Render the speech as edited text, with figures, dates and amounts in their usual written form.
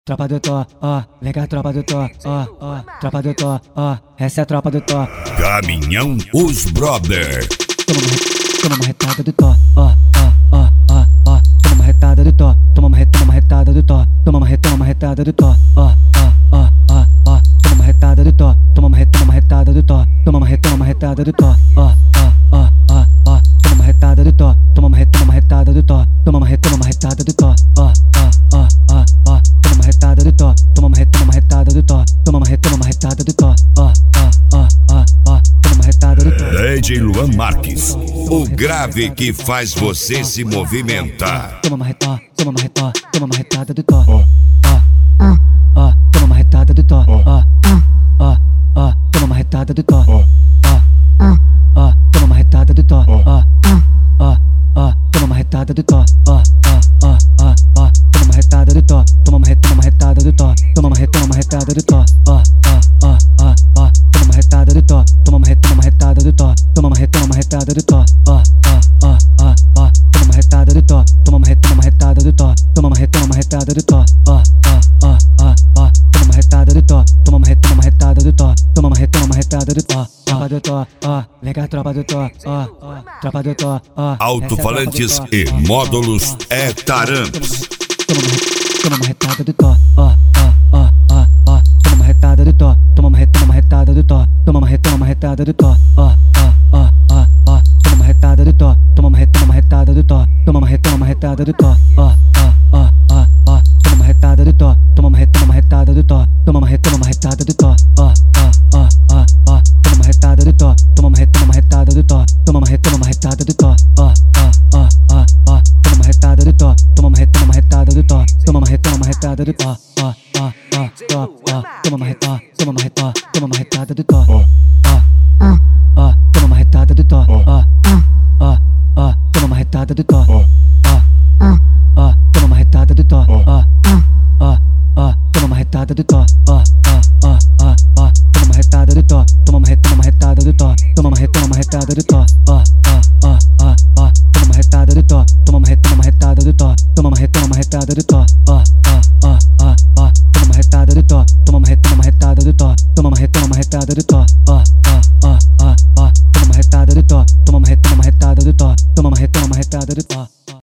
Tropa do Tó, ó, vem cá, tropa do Tó, ó, ó, tropa do Tó, ó, essa é a tropa do Tó. Caminhão Os Brother. Toma uma retada do Tó, ó, ó, ó, ó, ó, toma uma retada do Tó, toma uma retada do Tó, toma uma retada do Tó, ó, ó, ó, ó, ó, toma uma retada do Tó, toma uma retada do Tó, toma uma retada do Tó, ó, ó, ó, ó, ó, toma uma retada do Tó, toma uma retada do Tó, toma uma retada do Tó, ó, ó, ó, ó, ó, toma uma retada do Tó, toma uma retada do Tó, toma uma retada do Tó, ó, ó, ó, ó, ó, toma uma retada do Tó. DJ Luan Marques, o grave que faz você se movimentar. Toma uma retada do Tó, ó, ó, ó, toma uma retada do Tó, ó, ó, ó, toma uma retada do Tó, ó, ó, ó, toma uma retada do Tó, ó, ó, ó, toma uma retada do Tó, ó, ó, ó, ó, ó, toma uma retada do Tó, toma uma retada do Tó, toma uma retada do Tó, ó, ó, ó, ó, ó, toma uma retada do Tó, toma uma retada do Tó, toma uma retada do Tó, ó, ó, ó, ó, ó, toma uma retada do Tó, toma uma retada do Tó, toma uma retada do Tó, ó, ó, ó, ó, ó, toma uma retada do Tó, toma uma retada do Tó, toma uma retada do Tó, tropa do Tó, ó, vem cá, tropa do Tó, ó, ó, tropa do Tó, ó, Alto-falantes e módulos Etaramps. Toma uma retada do Tó, ó, ó, ó, ó, ó, toma uma retada do Tó, toma uma retada do Tó, toma uma retada do Tó, ó, ó, ó, ó, ó, toma uma retada do Tó, toma uma retada do Tó, toma uma retada do Tó, ó, ó, ó, ó, ó, toma uma retada do Tó, toma uma retada do Tó, toma uma retada do Tó, ó, ó, ó, ó, ó, toma uma retada do Tó, toma uma retada do Tó, toma uma retada do Tó, ó, ó, ó, ó, ó, toma uma retada do Tó, toma uma retada do Tó, toma uma retada do Tó, ó, ó, ó, ó, ó, toma uma retada do Tó, ó, ó, ó, toma uma retada do Tó, ó, ó, ó, ó, toma uma retada do Tó.